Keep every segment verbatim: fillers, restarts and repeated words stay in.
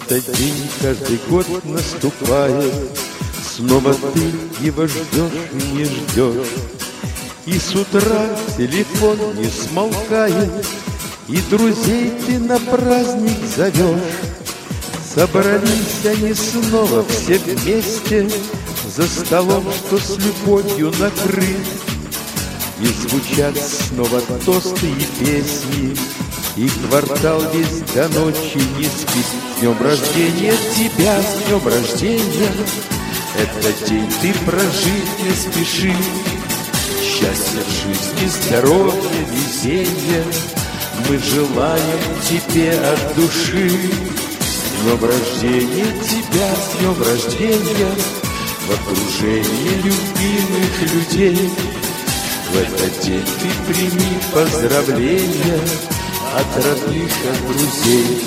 этот день каждый год наступает, снова ты его ждешь и не ждешь. И с утра телефон не смолкает, и друзей ты на праздник зовешь. Собрались они снова все вместе за столом, что с любовью накрыт. И звучат снова тосты и песни, и квартал весь до ночи не спит. С днем рождения тебя, с днем рождения, этот день ты прожить не спеши. Счастья в жизни, здоровья, везения мы желаем тебе от души. С днем рождения тебя, с днем рождения, в окружении любимых людей. В этот день ты прими поздравления от родных, от друзей.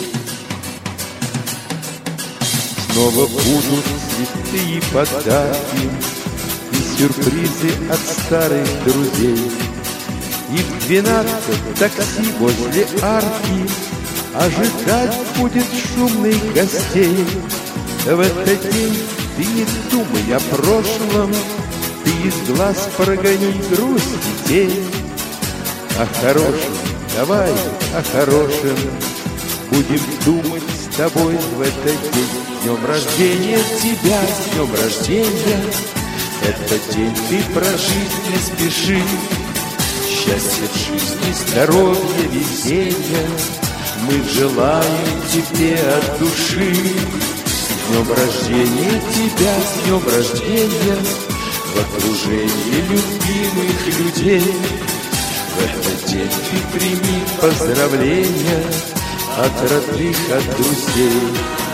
Снова будут цветы и подарки, и сюрпризы от старых друзей. И в двенадцать такси возле арки ожидать будет шумных гостей. В этот день ты не думай о прошлом, ты из глаз прогони грусть и тень. О хорошем, давай о хорошем будем думать с тобой в этот день. С днем рождения тебя, с днем рождения, этот день ты прожить не спеши. Счастья в жизни, здоровья, везения мы желаем тебе от души. С днем рождения тебя, с днем рождения, в окружении любимых людей. В этот день ты прими поздравления от родных, от друзей.